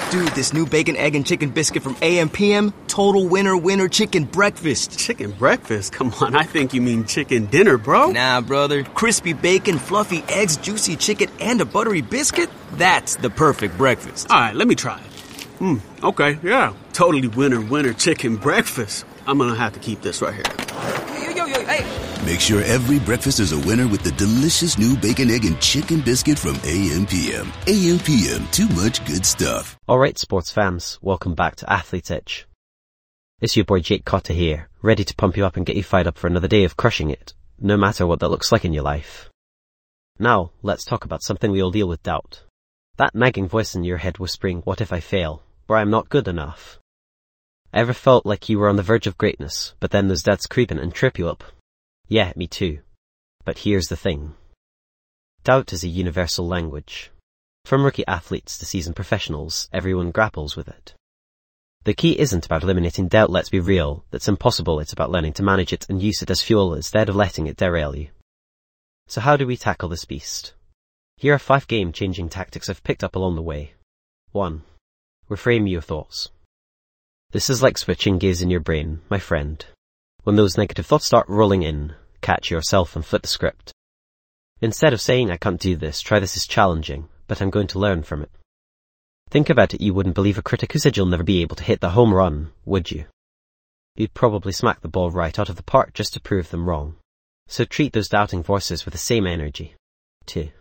Dude, this new bacon, egg, and chicken biscuit from AM/PM, total winner chicken breakfast. Chicken breakfast? Come on, I think you mean chicken dinner, bro. Nah, brother. Crispy bacon, fluffy eggs, juicy chicken, and a buttery biscuit? That's the perfect breakfast. All right, let me try it. Okay, yeah. Totally winner chicken breakfast. I'm gonna have to keep this right here. Yo, hey. Make sure every breakfast is a winner with the delicious new bacon, egg, and chicken biscuit from AM/PM. AM/PM, too much good stuff. Alright, sports fans, welcome back to Athlete's Edge. It's your boy Jake Cotta here, ready to pump you up and get you fired up for another day of crushing it, no matter what that looks like in your life. Now, let's talk about something we all deal with: doubt. That nagging voice in your head whispering, what if I fail, or I'm not good enough? Ever felt like you were on the verge of greatness, but then those doubts creep in and trip you up? Yeah, me too. But here's the thing. Doubt is a universal language. From rookie athletes to seasoned professionals, everyone grapples with it. The key isn't about eliminating doubt, let's be real. That's impossible. It's about learning to manage it and use it as fuel instead of letting it derail you. So how do we tackle this beast? Here are 5 game-changing tactics I've picked up along the way. 1. Reframe your thoughts. This is like switching gears in your brain, my friend. When those negative thoughts start rolling in, catch yourself and flip the script. Instead of saying, I can't do this, try, this is challenging, but I'm going to learn from it. Think about it, you wouldn't believe a critic who said you'll never be able to hit the home run, would you? You'd probably smack the ball right out of the park just to prove them wrong. So treat those doubting voices with the same energy. 2.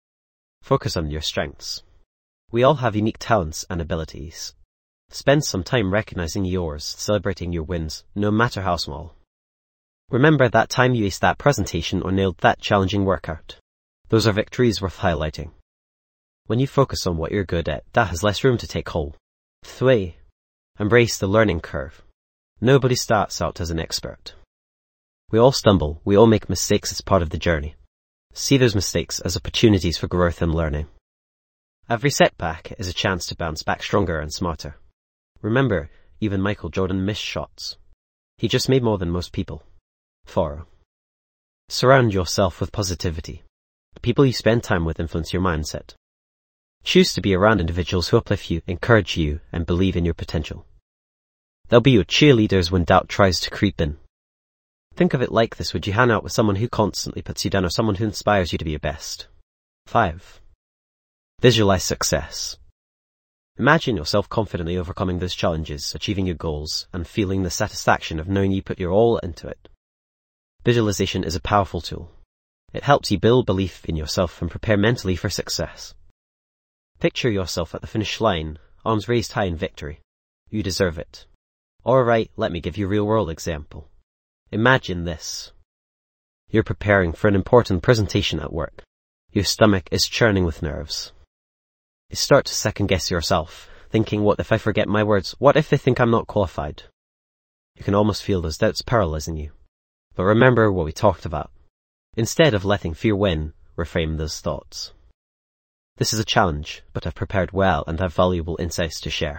Focus on your strengths. We all have unique talents and abilities. Spend some time recognizing yours, celebrating your wins, no matter how small. Remember that time you aced that presentation or nailed that challenging workout. Those are victories worth highlighting. When you focus on what you're good at, that has less room to take hold. 3. Embrace the learning curve. Nobody starts out as an expert. We all stumble, we all make mistakes as part of the journey. See those mistakes as opportunities for growth and learning. Every setback is a chance to bounce back stronger and smarter. Remember, even Michael Jordan missed shots. He just made more than most people. 4. Surround yourself with positivity. The people you spend time with influence your mindset. Choose to be around individuals who uplift you, encourage you, and believe in your potential. They'll be your cheerleaders when doubt tries to creep in. Think of it like this: would you hang out with someone who constantly puts you down or someone who inspires you to be your best? 5. Visualize success. Imagine yourself confidently overcoming those challenges, achieving your goals, and feeling the satisfaction of knowing you put your all into it. Visualization is a powerful tool. It helps you build belief in yourself and prepare mentally for success. Picture yourself at the finish line, arms raised high in victory. You deserve it. Alright, let me give you a real-world example. Imagine this. You're preparing for an important presentation at work. Your stomach is churning with nerves. You start to second-guess yourself, thinking, what if I forget my words? What if they think I'm not qualified? You can almost feel those doubts paralyzing you. But remember what we talked about. Instead of letting fear win, reframe those thoughts. This is a challenge, but I've prepared well and have valuable insights to share.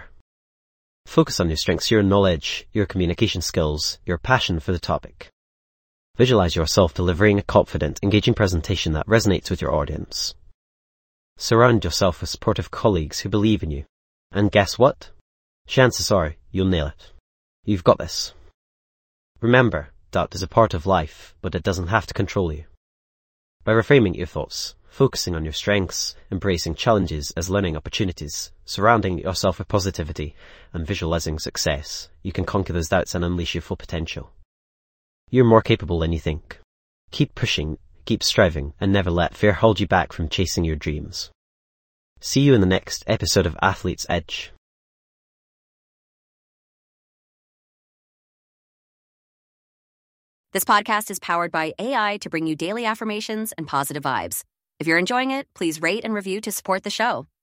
Focus on your strengths, your knowledge, your communication skills, your passion for the topic. Visualize yourself delivering a confident, engaging presentation that resonates with your audience. Surround yourself with supportive colleagues who believe in you. And guess what? Chances are you'll nail it. You've got this. Remember, doubt is a part of life, but it doesn't have to control you. By reframing your thoughts, focusing on your strengths, embracing challenges as learning opportunities, surrounding yourself with positivity, and visualizing success, you can conquer those doubts and unleash your full potential. You're more capable than you think. Keep pushing, keep striving, and never let fear hold you back from chasing your dreams. See you in the next episode of Athlete's Edge. This podcast is powered by AI to bring you daily affirmations and positive vibes. If you're enjoying it, please rate and review to support the show.